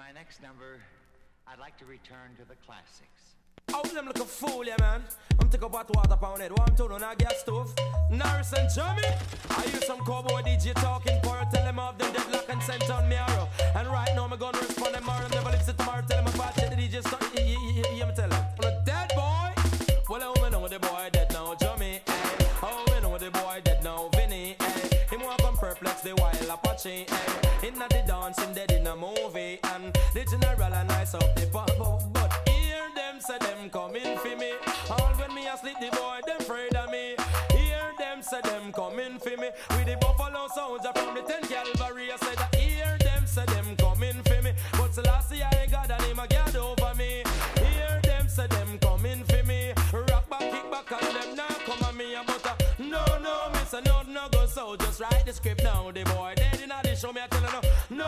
my next number, I'd like to return to the classics. Oh, them look a fool, yeah, man. I'm take a hot water pound it. One, two, no, not gas stove. Norris and Jimmy. I hear some cowboy DJ talking for tell them off them deadlock and sent on me arrow. And right now, I'm gonna respond them tomorrow. Never live tomorrow. Tell them about the DJ start. Yeah, me tell them. I'm a dead boy. Well, I know the boy dead now, Jimmy. Oh, I know the boy dead now, Vinny. Him walk on perplex the wild Apache. Inna the dancing dead in a movie. And the general and nice up the pub. But hear them say them coming for me. All when me asleep, the boy them afraid of me. Hear them say them coming for me. With the Buffalo Soldier from the 10th Calvary. I said that hear them say them coming for me. But Selassie I got and him a get over me. Hear them say them coming for me. Rock back, kick back and them now come at me. But no, miss a no go so. Just write the script now. The boy dead in the show me I tell you no.